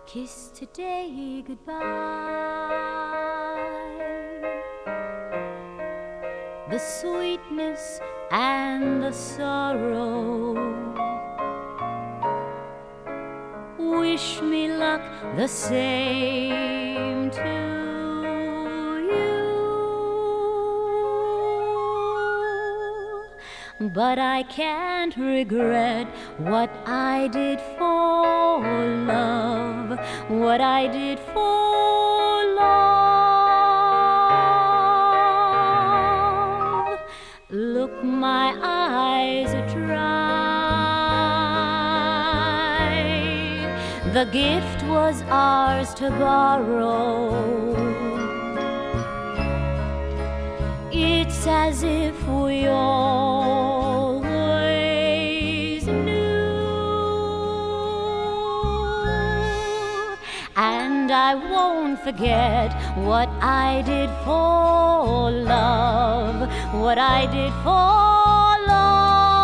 Kiss today goodbye. The sweetness and the sorrow. Wish me luck the same to you. But I can't regret what I did for love, what I did for love. Look, my eyes are dry. The gift was ours to borrow. It's as if we always knew. And I won't forget what I did for love, what I did for love.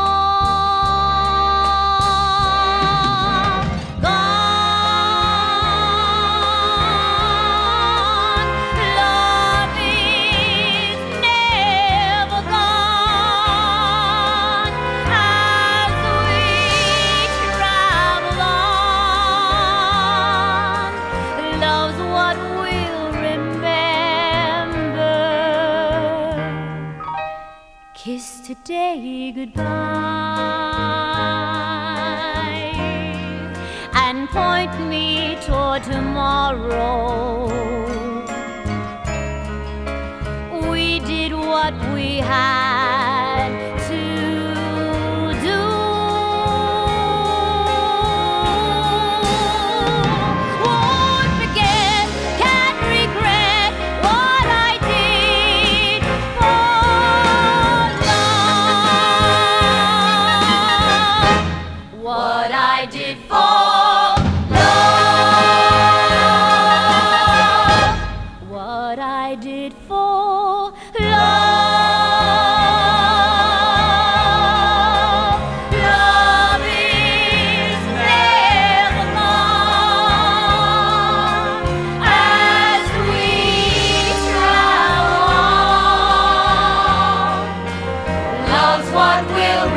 Kiss today goodbye and point me toward tomorrow. We did what we had to do. Won't forget, can't regret what I did for what I did for love, what I did for love. Love is never gone as we travel on. Love's what we'll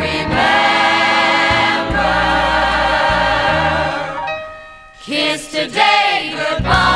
remember. Kiss today goodbye.